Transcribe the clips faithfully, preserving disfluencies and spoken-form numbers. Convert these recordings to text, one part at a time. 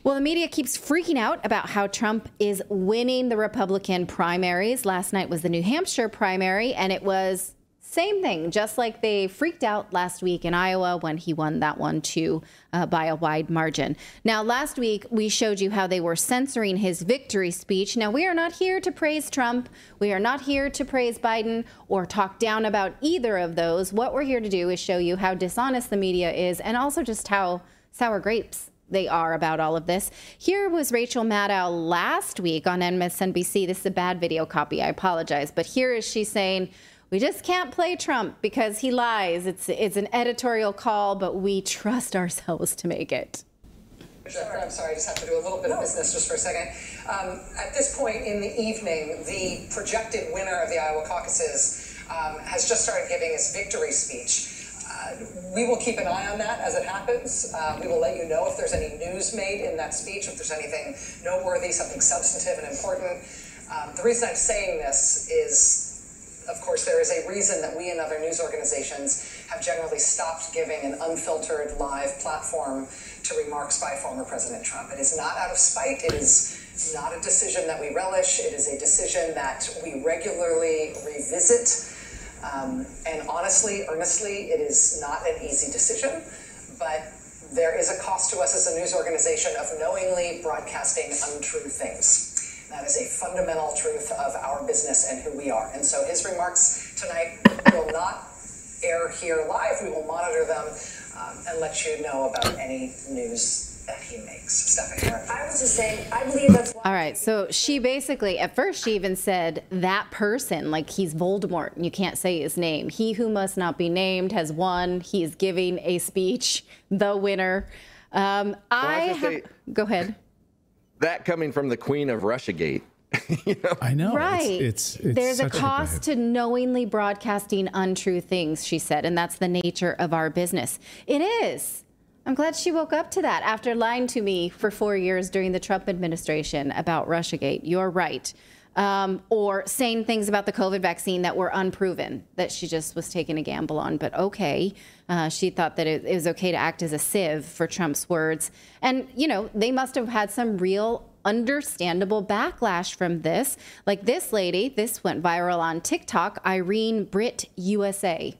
Well, the media keeps freaking out about how Trump is winning the Republican primaries. Last night was the New Hampshire primary, and it was same thing, just like they freaked out last week in Iowa when he won that one too uh, by a wide margin. Now, last week, we showed you how they were censoring his victory speech. Now, we are not here to praise Trump. We are not here to praise Biden or talk down about either of those. What we're here to do is show you how dishonest the media is and also just how sour grapes they are about all of this. Here was Rachel Maddow last week on M S N B C. This is a bad video copy. I apologize. But here is she saying, we just can't play Trump because he lies. It's it's an editorial call, but we trust ourselves to make it. Sure. I'm sorry, I just have to do a little bit of business just for a second. Um, at this point in the evening, the projected winner of the Iowa caucuses um, has just started giving his victory speech. Uh, we will keep an eye on that as it happens. Uh, we will let you know if there's any news made in that speech, if there's anything noteworthy, something substantive and important. Um, the reason I'm saying this is, of course, there is a reason that we and other news organizations have generally stopped giving an unfiltered live platform to remarks by former President Trump. It is not out of spite. It is not a decision that we relish. It is a decision that we regularly revisit. Um, and honestly, earnestly, it is not an easy decision, but there is a cost to us as a news organization of knowingly broadcasting untrue things. That is a fundamental truth of our business and who we are. And so his remarks tonight will not air here live. We will monitor them um, and let you know about any news that he makes. Stephanie. I was just saying, I believe that's why. All right. So she basically, at first she even said that person, like he's Voldemort, and you can't say his name. He who must not be named has won. He is giving a speech, the winner. Um, I have, say, go ahead. That coming from the queen of Russiagate. You know? I know. Right. It's, it's, it's There's a such cost a to knowingly broadcasting untrue things, she said, and that's the nature of our business. It is. I'm glad she woke up to that after lying to me for four years during the Trump administration about Russiagate. You're right. Um, or saying things about the COVID vaccine that were unproven, that she just was taking a gamble on. But okay, uh, she thought that it, it was okay to act as a sieve for Trump's words. And, you know, they must have had some real understandable backlash from this. Like this lady, this went viral on TikTok, Irene Britt U S A.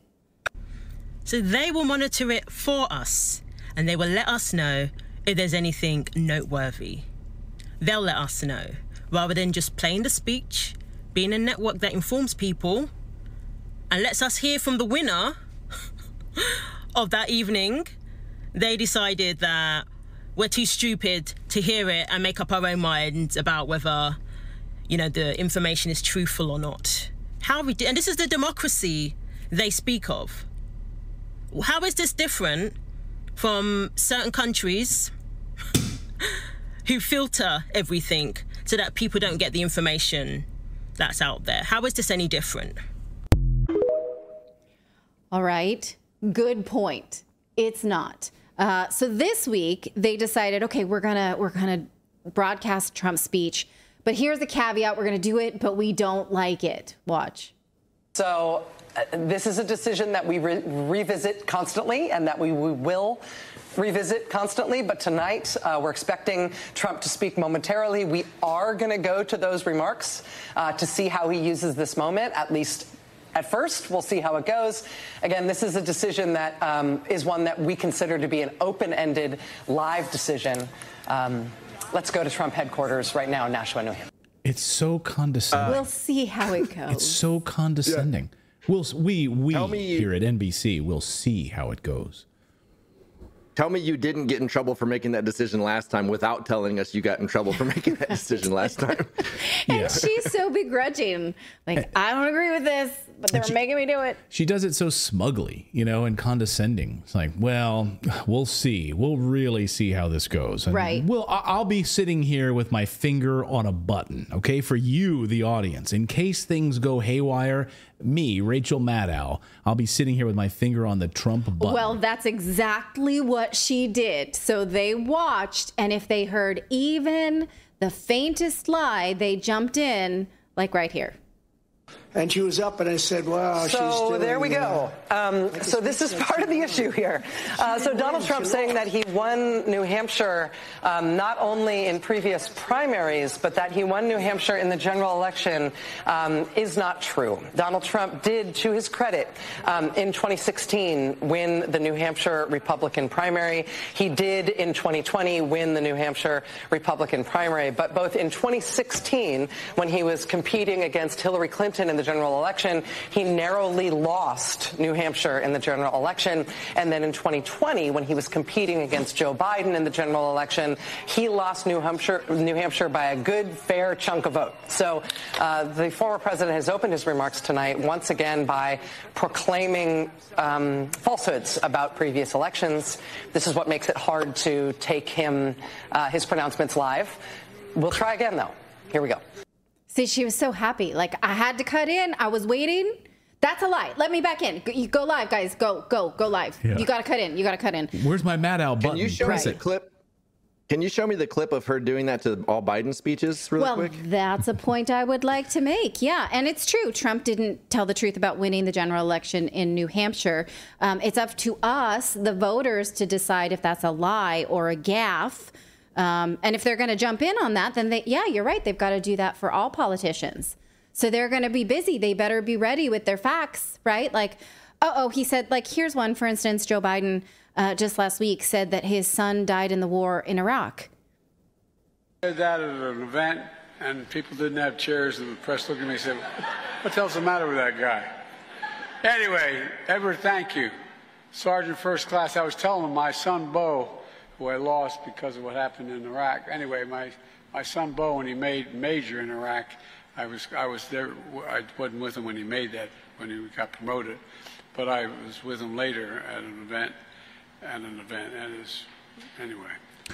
So they will monitor it for us, and they will let us know if there's anything noteworthy. They'll let us know, rather than just playing the speech, being a network that informs people and lets us hear from the winner of that evening. They decided that we're too stupid to hear it and make up our own minds about whether, you know, the information is truthful or not. How we and this is the democracy they speak of. How is this different from certain countries who filter everything so that people don't get the information that's out there? How is this any different? All right. Good point. It's not. Uh, so this week they decided, okay, we're gonna we're gonna broadcast Trump's speech, but here's the caveat: we're gonna do it, but we don't like it. Watch. So uh, this is a decision that we re- revisit constantly, and that we, we will revisit constantly. But tonight uh, we're expecting Trump to speak momentarily. We are going to go to those remarks uh, to see how he uses this moment, at least. At first, we'll see how it goes. Again, this is a decision that um, is one that we consider to be an open-ended, live decision. Um, let's go to Trump headquarters right now in Nashua, New Hampshire. It's so condescending. We'll see how it goes. It's so condescending. Yeah. We'll we we me, here at N B C will see how it goes. Tell me you didn't get in trouble for making that decision last time without telling us you got in trouble for making that decision last time. And Yeah. she's so begrudging. Like, I don't agree with this, but they're she- making me do it. She does it so smugly, you know, and condescending. It's like, well, we'll see. We'll really see how this goes. And Right. We'll, I- I'll be sitting here with my finger on a button, okay, for you, the audience. In case things go haywire, me, Rachel Maddow, I'll be sitting here with my finger on the Trump button. Well, that's exactly what she did. So they watched, and if they heard even the faintest lie, they jumped in, like right here. And she was up, and I said, wow, so she's doing, there we go. Um, like so this is part of the issue here. Uh, so Donald Trump saying that he won New Hampshire um, not only in previous primaries, but that he won New Hampshire in the general election um, is not true. Donald Trump did, to his credit, um, in twenty sixteen win the New Hampshire Republican primary. He did in twenty twenty win the New Hampshire Republican primary. But both in twenty sixteen, when he was competing against Hillary Clinton in the general election, he narrowly lost New Hampshire in the general election. And then in twenty twenty, when he was competing against Joe Biden in the general election, he lost New Hampshire, New Hampshire by a good, fair chunk of vote. So uh, the former president has opened his remarks tonight once again by proclaiming um, falsehoods about previous elections. This is what makes it hard to take him, uh, his pronouncements live. We'll try again, though. Here we go. See, she was so happy. Like, I had to cut in. I was waiting. That's a lie. Let me back in. Go, you go live, guys. Go, go, go live. Yeah. You got to cut in. You got to cut in. Where's my Maddow button? Can you show Press me it. the clip? Can you show me the clip of her doing that to all Biden speeches really well, quick? Well, that's a point I would like to make. Yeah, and it's true. Trump didn't tell the truth about winning the general election in New Hampshire. Um, it's up to us, the voters, to decide if that's a lie or a gaffe. Um, and if they're going to jump in on that, then they, yeah, you're right. They've got to do that for all politicians. So they're going to be busy. They better be ready with their facts, right? Like, uh-oh, he said, like, here's one, for instance, Joe Biden uh, just last week said that his son died in the war in Iraq. I said that at an event, and people didn't have chairs, and the press looked at me and said, what the hell's the matter with that guy? Anyway, Edward, thank you. Sergeant First Class, I was telling him my son, Bo, who I lost because of what happened in Iraq. Anyway, my, my son, Bo, when he made Major in Iraq, I was, I was there. I wasn't with him when he made that, when he got promoted, but I was with him later at an event, at an event, and it's, anyway.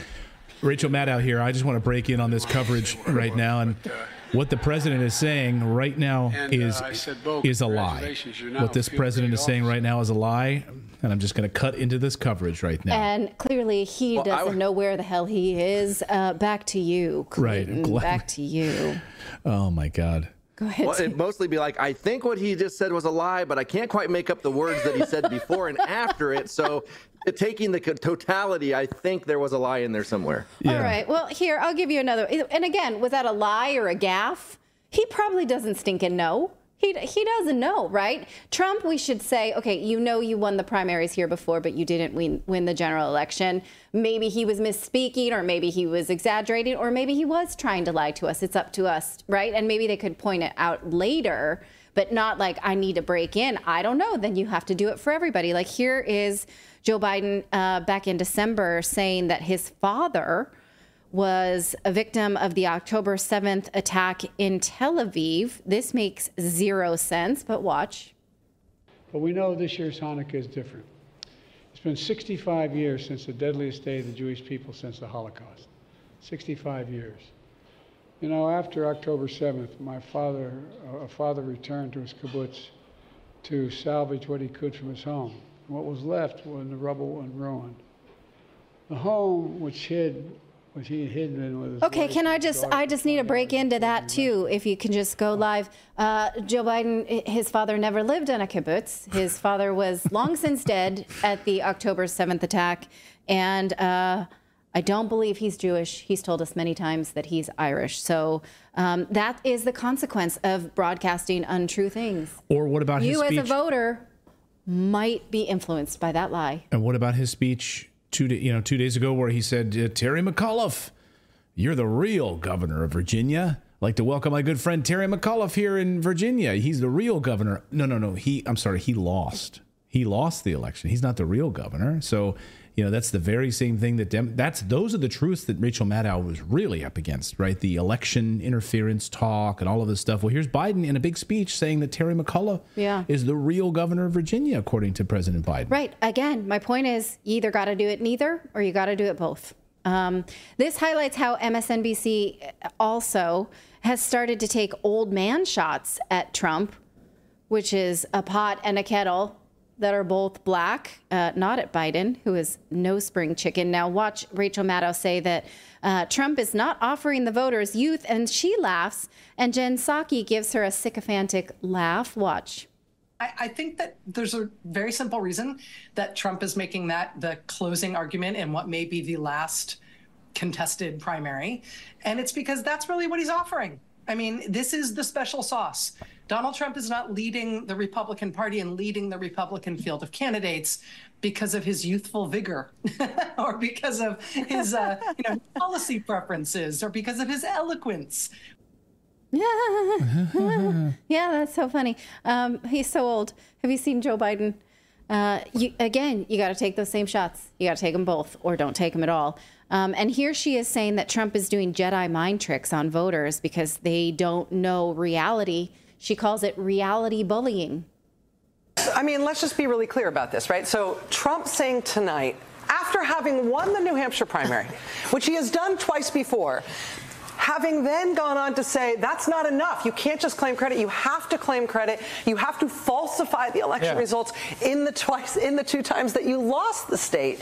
Rachel Maddow here. I just want to break in on this coverage right now, and what the president is saying right now and, is uh, said, Bo, is a lie. What this president is saying right now is a lie, and I'm just going to cut into this coverage right now. And clearly, he well, doesn't w- know where the hell he is. Uh, back to you, Clinton. Right, back to you. Oh my God. Go ahead. Well, it'd mostly be like, I think what he just said was a lie, but I can't quite make up the words that he said before and after it. So taking the totality, I think there was a lie in there somewhere. Yeah. All right. Well, here, I'll give you another. And again, was that a lie or a gaffe? He probably doesn't stinking know. He, he doesn't know, right? Trump, we should say, okay, you know you won the primaries here before, but you didn't win, win the general election. Maybe he was misspeaking, or maybe he was exaggerating, or maybe he was trying to lie to us. It's up to us, right? And maybe they could point it out later, but not like, I need to break in. I don't know. Then you have to do it for everybody. Like, here is Joe Biden uh, back in December saying that his father was a victim of the October seventh attack in Tel Aviv. This makes zero sense, but watch. But we know this year's Hanukkah is different. It's been sixty-five years since the deadliest day of the Jewish people since the Holocaust. sixty-five years. You know, after October seventh, my father, a father returned to his kibbutz to salvage what he could from his home. What was left was the rubble and ruin. The home, which hid What he had hidden in with his Okay, wife can I and just, daughter I just need to break into that too, if you can just go live. Uh, Joe Biden, his father never lived in a kibbutz. His father was long since dead at the October seventh attack. And uh, I don't believe he's Jewish. He's told us many times that he's Irish. So um, that is the consequence of broadcasting untrue things. Or what about his You speech? as a voter might be influenced by that lie. And what about his speech two, da- you know, two days ago where he said, uh, Terry McAuliffe, you're the real governor of Virginia. I'd like to welcome my good friend Terry McAuliffe here in Virginia. He's the real governor. No, no, no. He, I'm sorry, he lost. He lost the election. He's not the real governor. So, you know, that's the very same thing that Dem- that's those are the truths that Rachel Maddow was really up against, right? The election interference talk and all of this stuff. Well, here's Biden in a big speech saying that Terry McAuliffe yeah. is the real governor of Virginia, according to President Biden. Right. Again, my point is you either got to do it neither or you got to do it both. Um, this highlights how M S N B C also has started to take old man shots at Trump, which is a pot and a kettle that are both black, uh, not at Biden, who is no spring chicken. Now watch Rachel Maddow say that Uh, Trump is not offering the voters youth, and she laughs. And Jen Psaki gives her a sycophantic laugh. Watch. I, I think that there's a very simple reason that Trump is making that the closing argument in what may be the last contested primary. And it's because that's really what he's offering. I mean, this is the special sauce. Donald Trump is not leading the Republican Party and leading the Republican field of candidates because of his youthful vigor or because of his uh, you know, policy preferences or because of his eloquence. Yeah, yeah, that's so funny. Um, he's so old. Have you seen Joe Biden? Uh, you, again, you got to take those same shots. You got to take them both or don't take them at all. Um, and here she is saying that Trump is doing Jedi mind tricks on voters because they don't know reality. She calls it reality bullying. I mean, let's just be really clear about this, right? So Trump saying tonight, after having won the New Hampshire primary, which he has done twice before, having then gone on to say, that's not enough. You can't just claim credit. You have to claim credit. You have to falsify the election yeah. results in the twice, in the two times that you lost the state,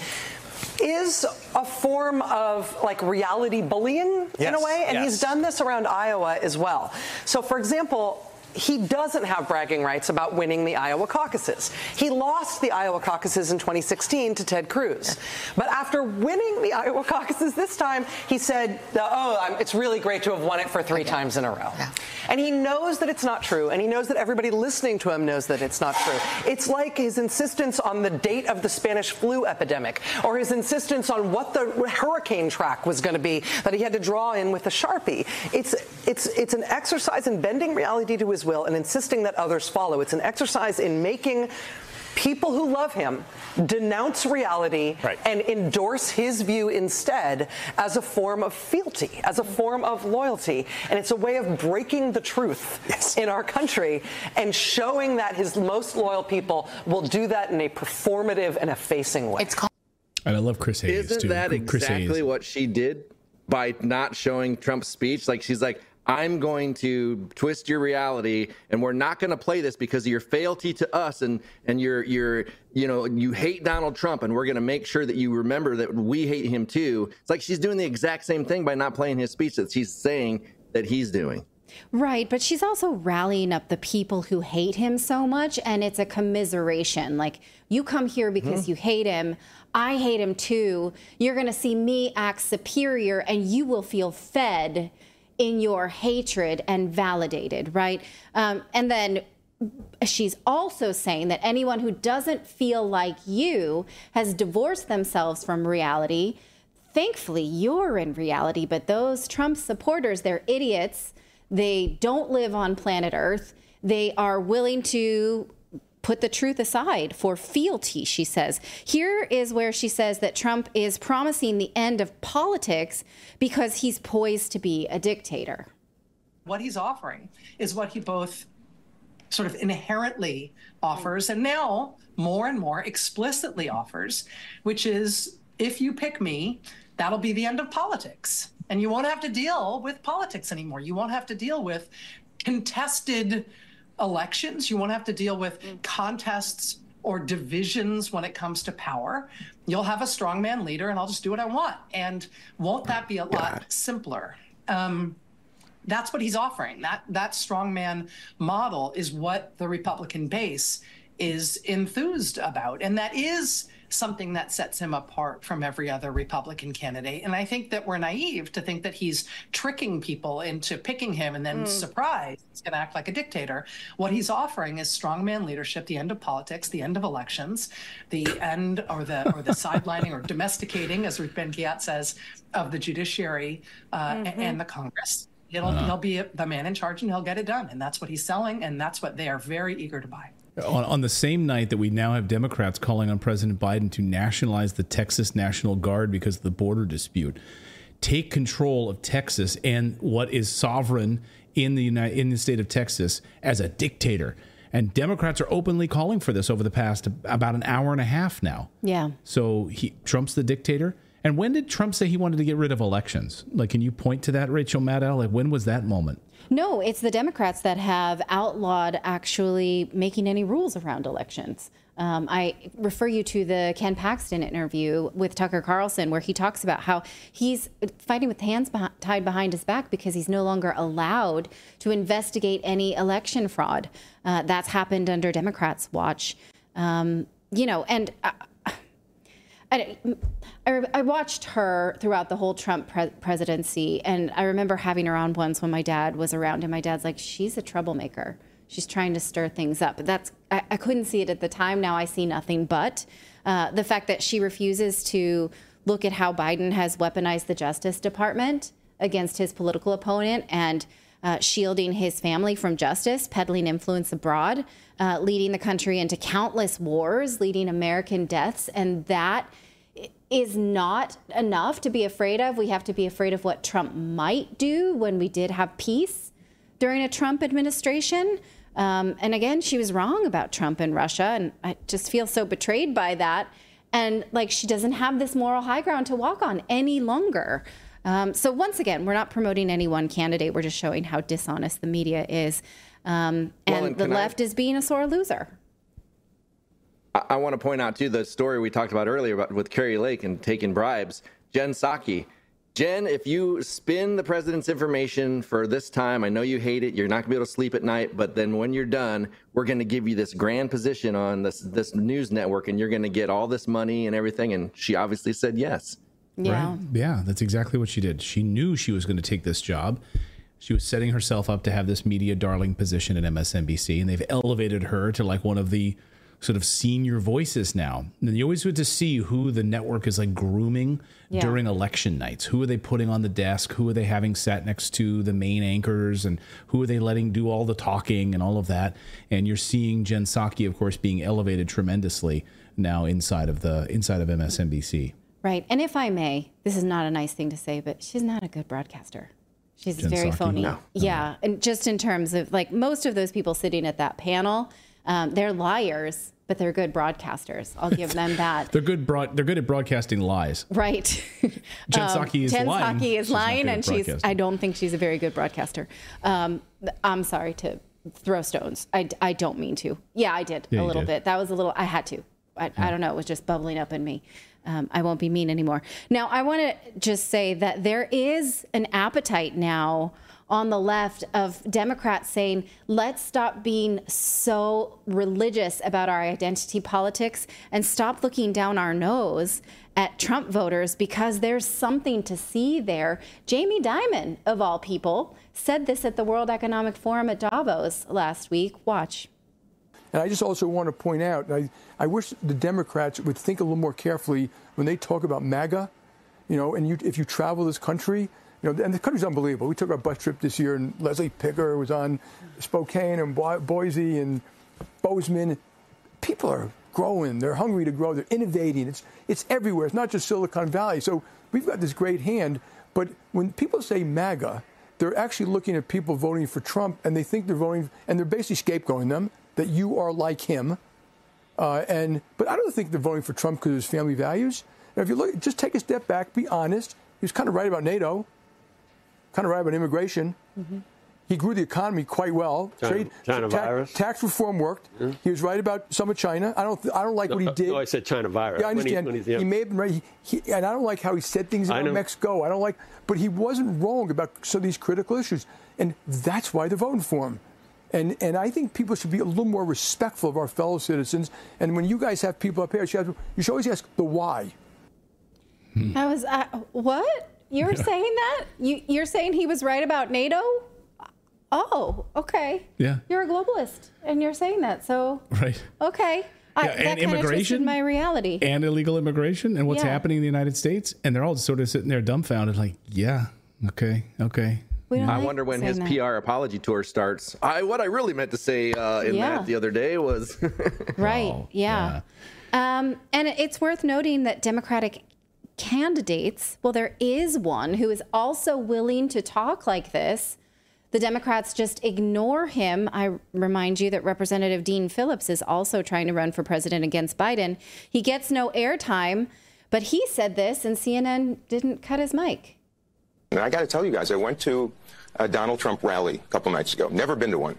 is a form of like reality bullying yes. in a way. And yes. he's done this around Iowa as well. So, for example, he doesn't have bragging rights about winning the Iowa caucuses. He lost the Iowa caucuses in twenty sixteen to Ted Cruz. But after winning the Iowa caucuses this time, he said, oh, I'm, it's really great to have won it for three okay. times in a row. Yeah. And he knows that it's not true, and he knows that everybody listening to him knows that it's not true. It's like his insistence on the date of the Spanish flu epidemic, or his insistence on what the hurricane track was going to be that he had to draw in with a Sharpie. It's, it's, it's an exercise in bending reality to his will and insisting that others follow. It's an exercise in making people who love him denounce reality right. and endorse his view instead as a form of fealty, as a form of loyalty. And it's a way of breaking the truth yes. in our country and showing that his most loyal people will do that in a performative and effacing way. It's called- and I love Chris Hayes, Isn't too. that Chris exactly Hayes. what she did by not showing Trump's speech? Like, she's like, I'm going to twist your reality, and we're not going to play this because of your fealty to us, and and you're you're you know you hate Donald Trump, and we're going to make sure that you remember that we hate him too. It's like she's doing the exact same thing by not playing his speech that she's saying that he's doing. Right, but she's also rallying up the people who hate him so much, and it's a commiseration. Like, you come here because mm-hmm. you hate him. I hate him too. You're going to see me act superior, and you will feel fed in your hatred and validated, right? Um, and then she's also saying that anyone who doesn't feel like you has divorced themselves from reality. Thankfully, you're in reality, but those Trump supporters, they're idiots. They don't live on planet Earth. They are willing to put the truth aside for fealty, she says. Here is where she says that Trump is promising the end of politics because he's poised to be a dictator. What he's offering is what he both sort of inherently offers and now more and more explicitly offers, which is, if you pick me, that'll be the end of politics. And you won't have to deal with politics anymore. You won't have to deal with contested elections. You won't have to deal with contests or divisions when it comes to power. You'll have a strongman leader, and I'll just do what I want. And won't that be a lot simpler? Um, that's what he's offering. That that strongman model is what the Republican base is enthused about, and that is something that sets him apart from every other Republican candidate. And I think that we're naive to think that he's tricking people into picking him and then, mm. surprise, he's going to act like a dictator. What he's offering is strongman leadership, the end of politics, the end of elections, the end or the or the sidelining or domesticating, as Ruth Ben-Ghiat says, of the judiciary uh, mm-hmm. and the Congress. He'll, uh. he'll be the man in charge, and he'll get it done. And that's what he's selling, and that's what they are very eager to buy. On, on the same night that we now have Democrats calling on President Biden to nationalize the Texas National Guard because of the border dispute, take control of Texas and what is sovereign in the United, in the state of Texas as a dictator. And Democrats are openly calling for this over the past about an hour and a half now. Yeah. So he, Trump's the dictator. And when did Trump say he wanted to get rid of elections? Like, can you point to that, Rachel Maddow? Like, when was that moment? No, it's the Democrats that have outlawed actually making any rules around elections. Um, I refer you to the Ken Paxton interview with Tucker Carlson, where he talks about how he's fighting with hands beh- tied behind his back because he's no longer allowed to investigate any election fraud. Uh, that's happened under Democrats' watch. Um, you know, and I, I, I watched her throughout the whole Trump pre- presidency, and I remember having her on once when my dad was around, and my dad's like, she's a troublemaker. She's trying to stir things up. But that's I, I couldn't see it at the time. Now I see nothing but uh, the fact that she refuses to look at how Biden has weaponized the Justice Department against his political opponent and uh, shielding his family from justice, peddling influence abroad, uh, leading the country into countless wars, leading American deaths. And that is not enough to be afraid of. We have to be afraid of what Trump might do when we did have peace during a Trump administration. Um, and again, she was wrong about Trump and Russia, and I just feel so betrayed by that. And like she doesn't have this moral high ground to walk on any longer. Um, so once again, we're not promoting any one candidate. We're just showing how dishonest the media is. Um, and, well, and the left I, is being a sore loser. I, I want to point out, too, the story we talked about earlier about with Kari Lake and taking bribes. Jen Psaki. Jen, if you spin the president's information for this time, I know you hate it. You're not going to be able to sleep at night. But then when you're done, we're going to give you this grand position on this this news network, and you're going to get all this money and everything. And she obviously said yes. Yeah. Right? Yeah, that's exactly what she did. She knew she was going to take this job. She was setting herself up to have this media darling position at M S N B C, and they've elevated her to like one of the sort of senior voices now. And you always get to see who the network is like grooming yeah. during election nights. Who are they putting on the desk? Who are they having sat next to the main anchors? And who are they letting do all the talking and all of that? And you're seeing Jen Psaki, of course, being elevated tremendously now inside of the inside of M S N B C. Right. And if I may, this is not a nice thing to say, but she's not a good broadcaster. She's Jen very Psaki? phony. No. Yeah. And just in terms of like most of those people sitting at that panel, Um, they're liars, but they're good broadcasters. I'll give them that. they're good. Broad, they're good at broadcasting lies. Right. Jen Psaki is Jen lying. Psaki is she's lying, and she's. I don't think she's a very good broadcaster. Um, I'm sorry to throw stones. I, I don't mean to. Yeah, I did yeah, a little did. bit. That was a little. I had to. I, yeah. I don't know. It was just bubbling up in me. Um, I won't be mean anymore. Now, I want to just say that there is an appetite now on the left of Democrats saying, let's stop being so religious about our identity politics and stop looking down our nose at Trump voters because there's something to see there. Jamie Dimon, of all people, said this at the World Economic Forum at Davos last week. Watch. And I just also want to point out, I, I wish the Democrats would think a little more carefully when they talk about MAGA, you know, and you, if you travel this country, you know, and the country's unbelievable. We took our bus trip this year, and Leslie Picker was on Spokane and Bo- Boise and Bozeman. People are growing. They're hungry to grow. They're innovating. It's it's everywhere. It's not just Silicon Valley. So we've got this great hand. But when people say MAGA, they're actually looking at people voting for Trump, and they think they're voting, and they're basically scapegoating them, that you are like him. Uh, and But I don't think they're voting for Trump because of his family values. Now, if you look, just take a step back, be honest. He was kind of right about NATO. Kind of right about immigration. Mm-hmm. He grew the economy quite well. China, Trade, China ta- virus. Tax reform worked. Mm-hmm. He was right about some of China. I don't. Th- I don't like no, what he did. No, I said China virus. Yeah, I understand. When he, when he may have been right. He, he, and I don't like how he said things about Mexico. I don't like. But he wasn't wrong about some of these critical issues, and that's why they're voting for him. And and I think people should be a little more respectful of our fellow citizens. And when you guys have people up here, you should, have, you should always ask the why. Hmm. I was uh, what? You're yeah. saying that? You, you're saying he was right about NATO? Oh, okay. Yeah. You're a globalist, and you're saying that. So, right. Okay. I, yeah, and that immigration, my reality. And illegal immigration, and what's yeah. happening in the United States. And they're all sort of sitting there dumbfounded, like, yeah, okay, okay. We don't I like wonder when his that. P R apology tour starts. I What I really meant to say uh, in yeah. that the other day was... right, oh, yeah. yeah. Um, and it's worth noting that Democratic candidates, well, there is one who is also willing to talk like this. The Democrats just ignore him. I remind you that Representative Dean Phillips is also trying to run for president against Biden. He gets no airtime, but he said this, and C N N didn't cut his mic. And I got to tell you guys, I went to a Donald Trump rally a couple nights ago. Never been to one.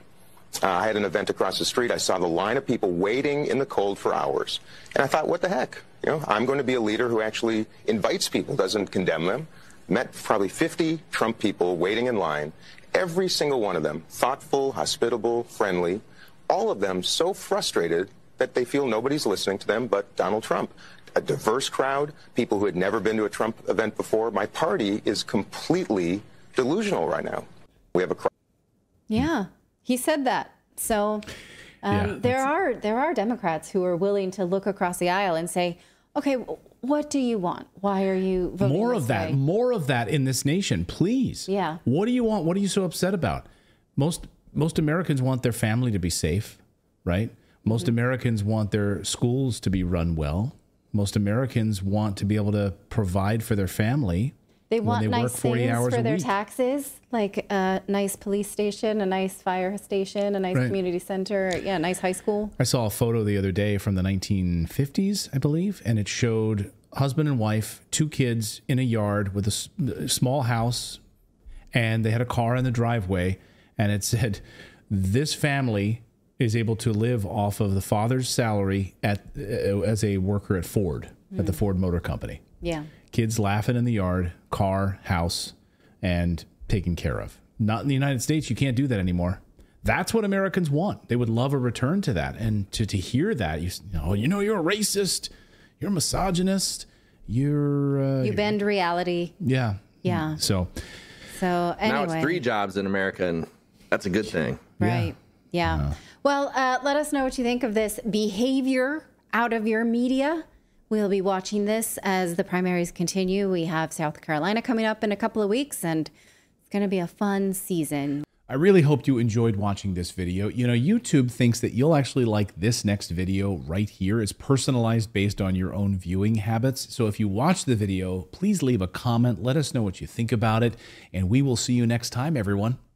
Uh, I had an event across the street. I saw the line of people waiting in the cold for hours. And I thought, what the heck? You know, I'm going to be a leader who actually invites people, doesn't condemn them. Met probably fifty Trump people waiting in line. Every single one of them, thoughtful, hospitable, friendly. All of them so frustrated that they feel nobody's listening to them but Donald Trump. A diverse crowd, people who had never been to a Trump event before. My party is completely delusional right now. We have a crowd. Yeah, he said that. So um, Yeah, there are there are Democrats who are willing to look across the aisle and say, okay, what do you want? Why are you voting More this of that, way? more of that in this nation, please. Yeah. What do you want? What are you so upset about? Most most Americans want their family to be safe, right? Most Mm-hmm. Americans want their schools to be run well. Most Americans want to be able to provide for their family. They when want they nice work forty things hours for a their week. taxes, like a nice police station, a nice fire station, a nice Right. community center, yeah, a nice high school. I saw a photo the other day from the nineteen fifties, I believe, and it showed husband and wife, two kids in a yard with a s- a small house, and they had a car in the driveway, and it said, this family is able to live off of the father's salary at uh, as a worker at Ford, at the Ford Motor Company. Yeah. Kids laughing in the yard, car, house, and taken care of. Not in the United States. You can't do that anymore. That's what Americans want. They would love a return to that. And to, to hear that, you s- oh, you know, you're a racist, you're a misogynist, you're... Uh, You bend reality. Yeah. Yeah. So, So anyway. Now it's three jobs in America, and that's a good thing. Right. Yeah. Well, uh, let us know what you think of this behavior out of your media. We'll be watching this as the primaries continue. We have South Carolina coming up in a couple of weeks, and it's going to be a fun season. I really hoped you enjoyed watching this video. You know, YouTube thinks that you'll actually like this next video right here. It's personalized based on your own viewing habits. So if you watch the video, please leave a comment. Let us know what you think about it, and we will see you next time, everyone.